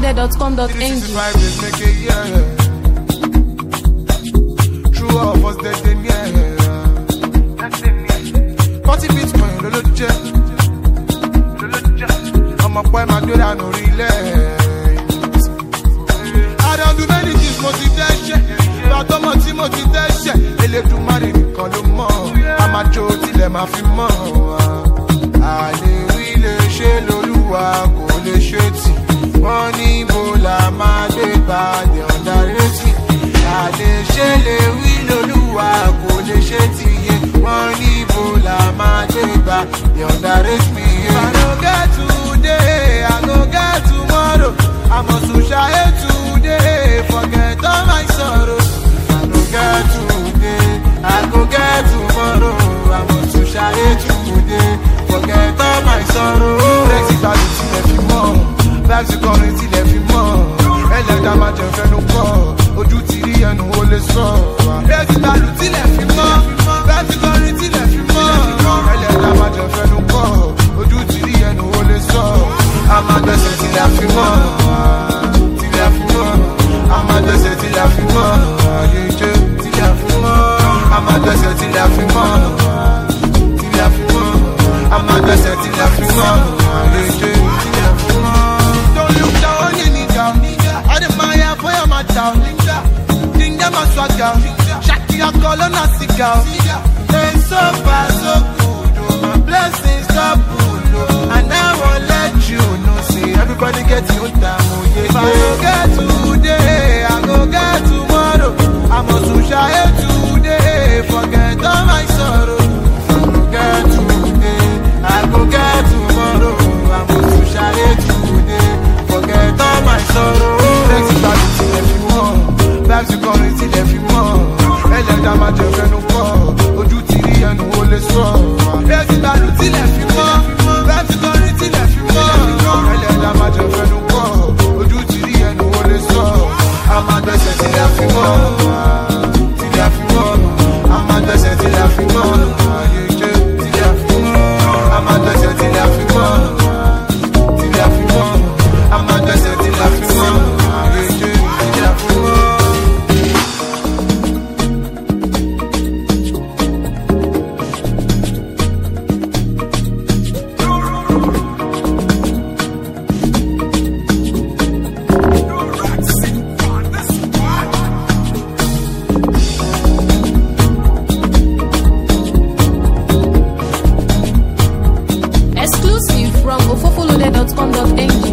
ofofolude.com.ng. True of us, they near. 40 Bitcoin, lolo jet. I'm a boy, my girl, I no relate. I don't do many things, motivation. But I'm a team motivation. Ele do marry, call them more. I'm a joke, till them a feel more. Ale wile she loluwa ko le sheti. Money bola ma de ba de underrate. Ale she le wile loluwa ko le sheti. Money bola ma de ba de underrate me. If I don't get today, I go get tomorrow. I must shine today, forget all my sorrows. If I don't get today, I go get tomorrow. I must shine today, forget all my sorrow. Brexit a lu ti le fi mọ́, Brexit kọrin ti le fi mọ́. Ẹlẹ́dàá máa jẹ fẹ́nu kọ́, ojú ti rí ẹnu ó lè sọ. Brexit a lu ti le fi mọ́, Brexit kọrin ti le fi mọ́. Ẹlẹ́dàá máa jẹ fẹ́nu kọ́, ojú ti rí ẹnu ó lè sọ. A máa gbẹ́sẹ̀ ti le fi mọ́, ti le fi mọ́. A máa gbẹ́sẹ̀ ti le fi mọ́, ayéjẹ́ ti le fi mọ́. A máa gbẹ́sẹ̀ ti le fi mọ́, ti le fi mọ́. I'm a blessed till I feel more. Don't look down on your nigga. I admire for your matter. Think them a swagger. Shaki a call on a cigar. They so far so good. My blessings are good. And I won't let you know. See everybody get your time. If I go get today, I go get tomorrow. I must shine today. Forget all my sorrow. If I go get today, I go get tomorrow. I must shine today. Forget all my sorrow. Brexit a lu ti le fi mọ́, Brexit kọrin ti le fi mọ́. Ẹlẹ́dàá máa jẹ fẹ́nu kọ́, ojú ti rí ẹnu ó lè sọ. Brexit a lu ti le fi mọ́, Brexit kọrin ti le fi mọ́. Ẹlẹ́dàá máa jẹ fẹ́nu kọ́, ojú ti rí ẹnu ó lè sọ. A máa gbẹ́sẹ̀ ti le fi mọ́, ti le fi mọ́. A máa gbẹ́sẹ̀ ti le fi mọ́, ayéjẹ́ ti le fi mọ́. A máa gbẹ́sẹ̀ ti le fi mọ́, ti le fi mọ́. A máa gbẹ́sẹ̀ ti le fi mọ́, ayéjẹ́ ti le fi mọ́. Exclusive from ofofolude.com.ng.